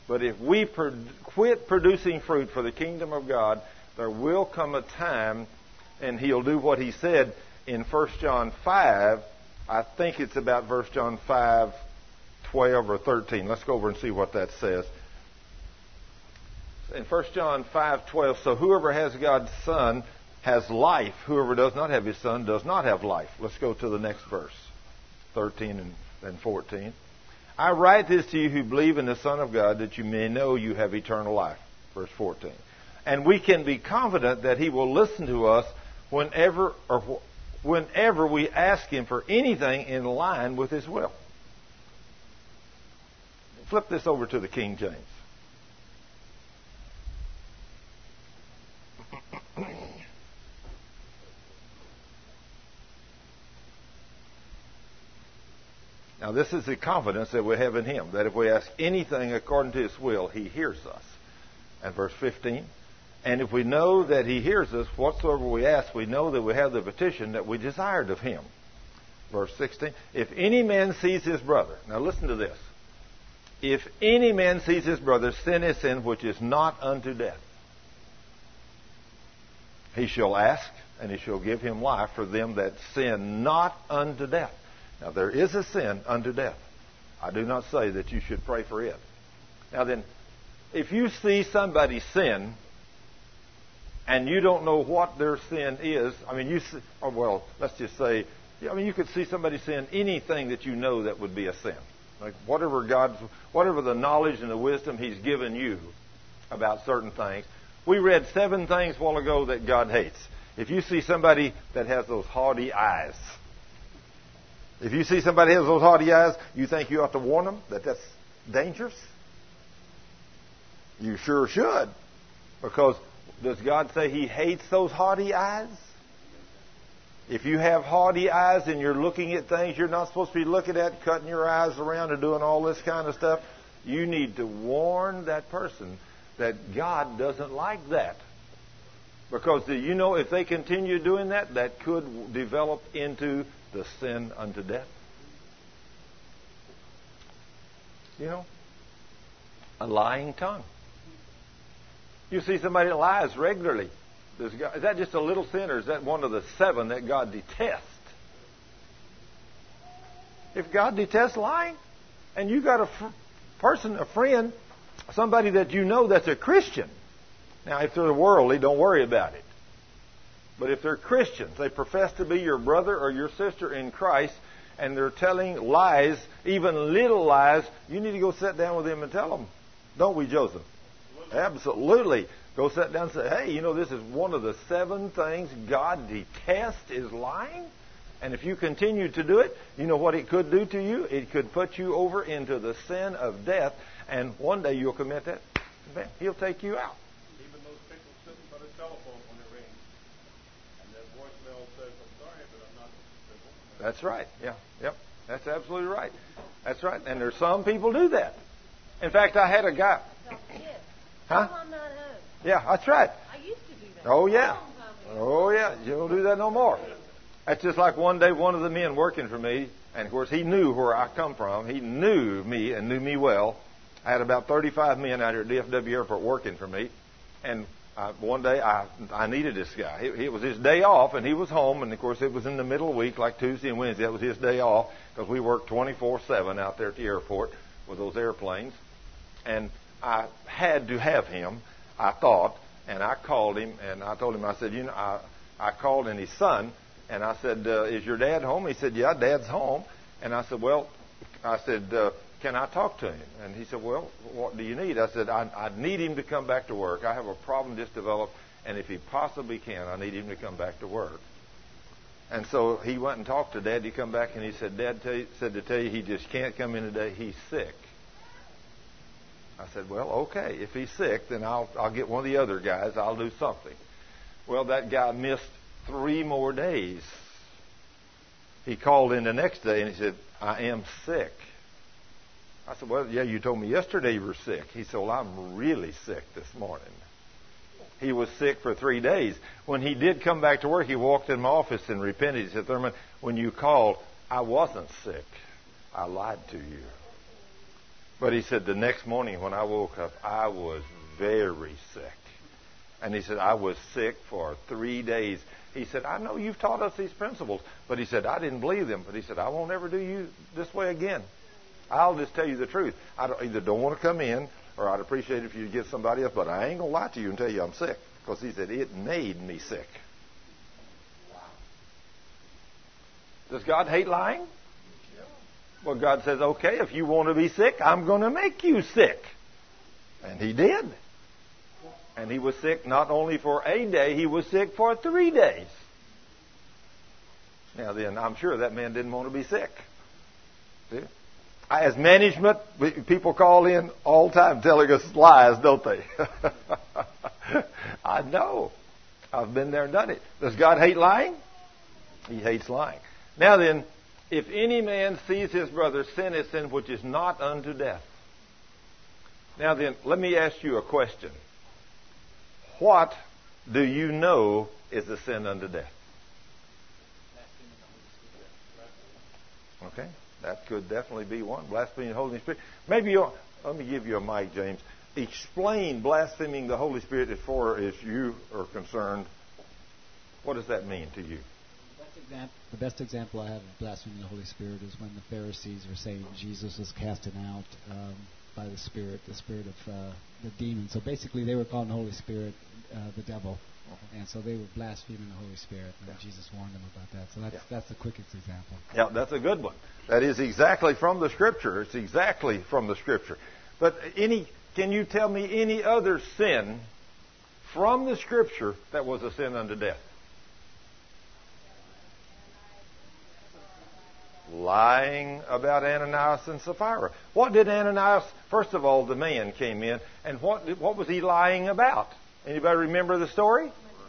But if we quit producing fruit for the kingdom of God, there will come a time, and He'll do what He said in 1 John 5. I think it's about 1 John 5, 12 or 13. Let's go over and see what that says. In 1 John 5:12, so whoever has God's Son has life. Whoever does not have His Son does not have life. Let's go to the next verse, 13 and 14. I write this to you who believe in the Son of God, that you may know you have eternal life. Verse 14. And we can be confident that He will listen to us whenever we ask Him for anything in line with His will. Flip this over to the King James. Now, this is the confidence that we have in Him, that if we ask anything according to His will, He hears us. And verse 15, and if we know that He hears us, whatsoever we ask, we know that we have the petition that we desired of Him. Verse 16, if any man sees his brother, now listen to this, if any man sees his brother sin a sin which is not unto death, he shall ask, and He shall give him life for them that sin not unto death. Now, there is a sin unto death. I do not say that you should pray for it. Now then, if you see somebody sin and you don't know what their sin is, let's just say, you could see somebody sin anything that you know that would be a sin. Like whatever the knowledge and the wisdom He's given you about certain things. We read 7 things a while ago that God hates. If you see somebody that has those haughty eyes, if you see somebody has those haughty eyes, you think you ought to warn them that that's dangerous? You sure should. Because does God say He hates those haughty eyes? If you have haughty eyes and you're looking at things you're not supposed to be looking at, cutting your eyes around and doing all this kind of stuff, you need to warn that person that God doesn't like that. Because if they continue doing that, that could develop into the sin unto death. A lying tongue. You see somebody that lies regularly. Is that just a little sin, or is that one of the 7 that God detests? If God detests lying, and you got a friend, somebody that you know that's a Christian. Now, if they're worldly, don't worry about it. But if they're Christians, they profess to be your brother or your sister in Christ, and they're telling lies, even little lies, you need to go sit down with them and tell them. Don't we, Joseph? Absolutely. Go sit down and say, hey, this is one of the 7 things God detests is lying. And if you continue to do it, you know what it could do to you? It could put you over into the sin of death, and one day you'll commit that. He'll take you out. Even those people sitting by the telephone when it rings, and their voicemail says, I'm sorry, but I'm not people. That's right. Yeah. Yep. That's absolutely right. That's right. And there's some people do that. In fact, I had a guy. Huh? I'm not home. Yeah, that's right. I used to do that. Oh, yeah. Oh, yeah. You don't do that no more. That's just like one day one of the men working for me, and of course he knew where I come from. He knew me and knew me well. I had about 35 men out here at DFW Airport working for me. And one day I needed this guy. It was his day off, and he was home. And, of course, it was in the middle of the week, like Tuesday and Wednesday. That was his day off because we worked 24/7 out there at the airport with those airplanes. And I had to have him, I thought. And I called him, and I told him, I said, I called in his son, and I said, is your dad home? He said, yeah, Dad's home. And I said, can I talk to him? And he said, well, what do you need? I said, I need him to come back to work. I have a problem just developed, and if he possibly can, I need him to come back to work. And so he went and talked to Dad. He come back, and he said, Dad said to tell you he just can't come in today. He's sick. I said, well, okay. If he's sick, then I'll get one of the other guys. I'll do something. Well, that guy missed 3 more days. He called in the next day, and he said, I am sick. I said, well, yeah, you told me yesterday you were sick. He said, well, I'm really sick this morning. He was sick for 3 days. When he did come back to work, he walked in my office and repented. He said, Thurman, when you called, I wasn't sick. I lied to you. But he said, the next morning when I woke up, I was very sick. And he said, I was sick for 3 days. He said, I know you've taught us these principles. But he said, I didn't believe them. But he said, I won't ever do you this way again. I'll just tell you the truth. I either don't want to come in, or I'd appreciate it if you'd get somebody else. But I ain't going to lie to you and tell you I'm sick. Because he said, it made me sick. Does God hate lying? Well, God says, okay, if you want to be sick, I'm going to make you sick. And he did. And he was sick not only for a day, he was sick for 3 days. Now then, I'm sure that man didn't want to be sick. See? As management, people call in all the time telling us lies, don't they? I know. I've been there and done it. Does God hate lying? He hates lying. Now then, if any man sees his brother sin a sin which is not unto death. Now then, let me ask you a question. What do you know is a sin unto death? Okay, that could definitely be one. Blaspheming the Holy Spirit. Maybe let me give you a mic, James. Explain blaspheming the Holy Spirit as far as you are concerned. What does that mean to you? The best example I have of blaspheming the Holy Spirit is when the Pharisees were saying Jesus was casting out by the spirit of the demon. So basically they were calling the Holy Spirit the devil. And so they were blaspheming the Holy Spirit. And Jesus warned them about that. So that's the quickest example. Yeah, that's a good one. That is exactly from the Scripture. It's exactly from the Scripture. But can you tell me any other sin from the Scripture that was a sin unto death? Lying about Ananias and Sapphira. What did Ananias, first of all, the man came in, and what was he lying about? Anybody remember the story?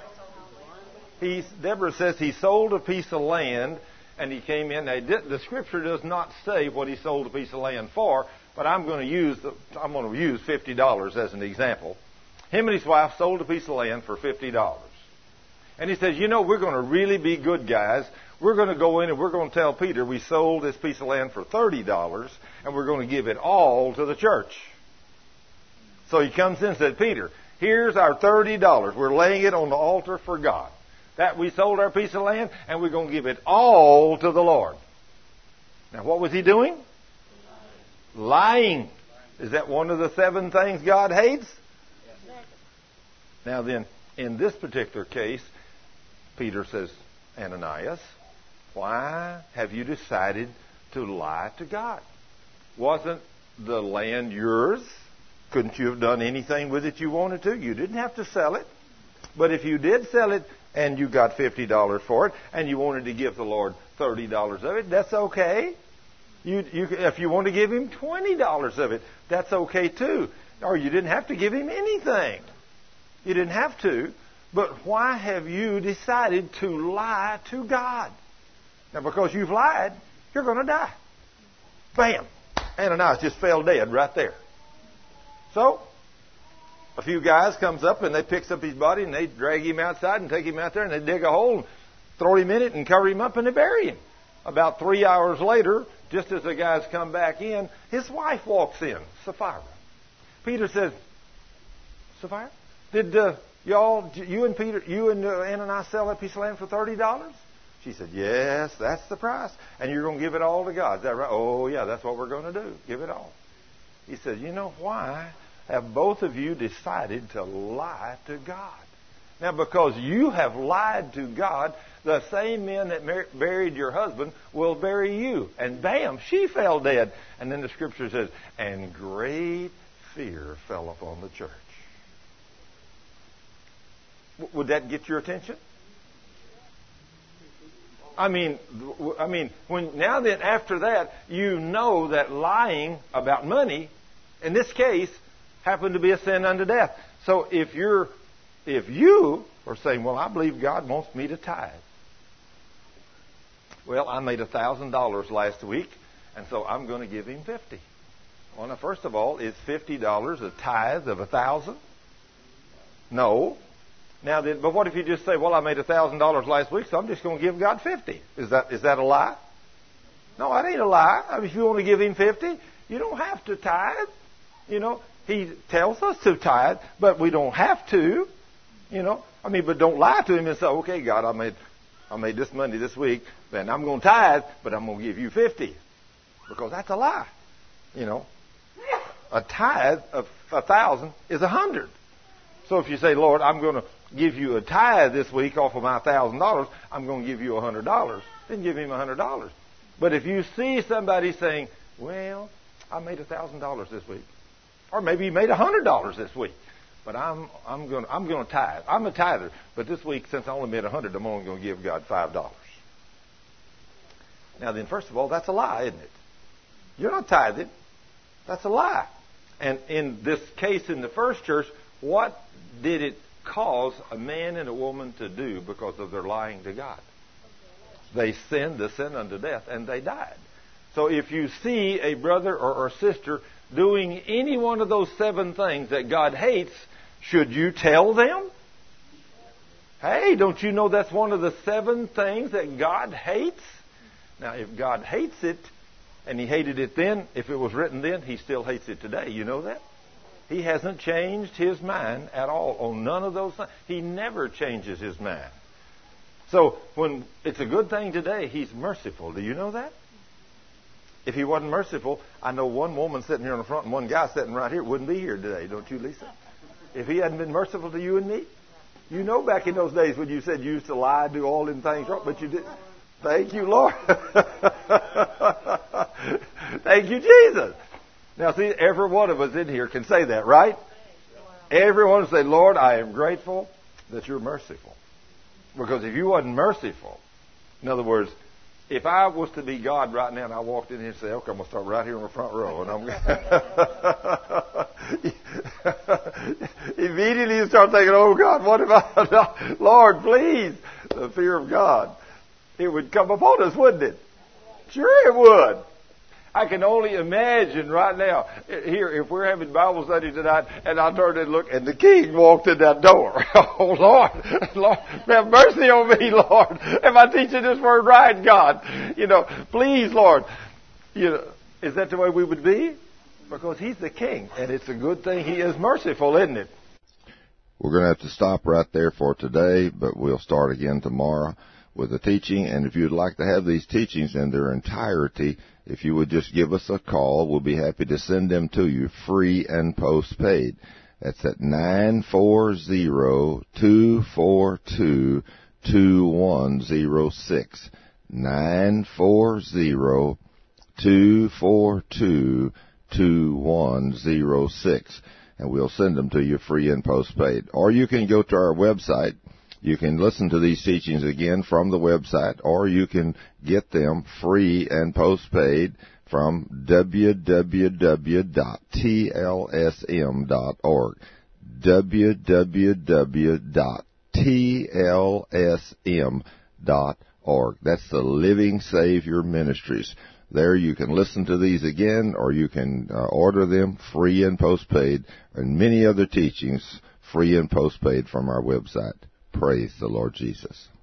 Deborah says he sold a piece of land, and he came in. The Scripture does not say what he sold a piece of land for, but I'm going to use $50 as an example. Him and his wife sold a piece of land for $50. And he says, we're going to really be good guys. We're going to go in and we're going to tell Peter we sold this piece of land for $30, and we're going to give it all to the church. So he comes in and said, Peter, here's our $30. We're laying it on the altar for God. That we sold our piece of land, and we're going to give it all to the Lord. Now, what was he doing? Lying. Is that one of the 7 things God hates? Now then, in this particular case, Peter says, Ananias, why have you decided to lie to God? Wasn't the land yours? Couldn't you have done anything with it you wanted to? You didn't have to sell it. But if you did sell it and you got $50 for it and you wanted to give the Lord $30 of it, that's okay. If you want to give him $20 of it, that's okay too. Or you didn't have to give him anything. You didn't have to. But why have you decided to lie to God? Now, because you've lied, you're going to die. Bam! Ananias just fell dead right there. So, a few guys comes up and they picks up his body and they drag him outside and take him out there and they dig a hole and throw him in it and cover him up and they bury him. About 3 hours later, just as the guys come back in, his wife walks in, Sapphira. Peter says, Sapphira, did you and Ananias sell that piece of land for $30? She said, yes, that's the price. And you're going to give it all to God. Is that right? Oh, yeah, that's what we're going to do. Give it all. He said, why have both of you decided to lie to God? Now, because you have lied to God, the same men that buried your husband will bury you. And bam, she fell dead. And then the Scripture says, and great fear fell upon the church. Would that get your attention? I mean, now then, after that, you know that lying about money, in this case, happened to be a sin unto death. So if you are saying, well, I believe God wants me to tithe. Well, I made $1,000 last week, and so I'm going to give him $50. Well, now, first of all, is $50 a tithe of 1,000? No. Now, but what if you just say, well, I made $1,000 last week, so I'm just going to give God $50? Is that a lie? No, that ain't a lie. I mean, if you want to give him $50, You don't have to tithe. You know, He tells us to tithe, but we don't have to. You know, but don't lie to Him and say, okay, God, I made this money this week, then I'm going to tithe, but I'm going to give you 50. Because that's a lie. You know, a tithe of 1,000 is 100. So if you say, Lord, I'm going to give you a tithe this week off of my $1,000, I'm going to give you $100, then give Him $100. But if you see somebody saying, well, I made $1,000 this week, or maybe you made $100 this week, but I'm going to tithe. I'm a tither, but this week, since I only made 100, I'm only going to give God $5. Now then, first of all, that's a lie, isn't it? You're not tithing. That's a lie. And in this case in the first church, what did it cause a man and a woman to do because of their lying to God? They sinned the sin unto death, and they died. So if you see a brother or sister doing any one of those 7 things that God hates, should you tell them? Hey, don't you know that's one of the 7 things that God hates? Now, if God hates it, and He hated it then, if it was written then, He still hates it today. You know that? He hasn't changed His mind at all on none of those things. He never changes His mind. So, when it's a good thing today, He's merciful. Do you know that? If He wasn't merciful, I know one woman sitting here in the front and one guy sitting right here wouldn't be here today. Don't you, Lisa? If He hadn't been merciful to you and me, you know back in those days when you said you used to lie, do all them things wrong, but you didn't. Thank you, Lord. Thank you, Jesus. Now, see, every one of us in here can say that, right? Everyone say, Lord, I am grateful that You're merciful. Because if You wasn't merciful, in other words, if I was to be God right now and I walked in here and said, okay, I'm going to start right here in the front row, and I'm immediately you start thinking, oh, God, what have I done? Lord, please, the fear of God. It would come upon us, wouldn't it? Sure it would. I can only imagine right now, here, if we're having Bible study tonight, and I turned and looked, and the king walked in that door. Oh, Lord, Lord, have mercy on me, Lord. Am I teaching this word right, God? Please, Lord. Is that the way we would be? Because He's the king, and it's a good thing He is merciful, isn't it? We're going to have to stop right there for today, but we'll start again tomorrow with the teaching. And if you'd like to have these teachings in their entirety, if you would just give us a call, we'll be happy to send them to you free and postpaid. That's at 940-242-2106. 940-242-2106. And we'll send them to you free and postpaid. Or you can go to our website. You can listen to these teachings again from the website, or you can get them free and postpaid from www.tlsm.org. www.tlsm.org. That's the Living Savior Ministries. There you can listen to these again, or you can order them free and postpaid, and many other teachings free and postpaid from our website. Praise the Lord Jesus.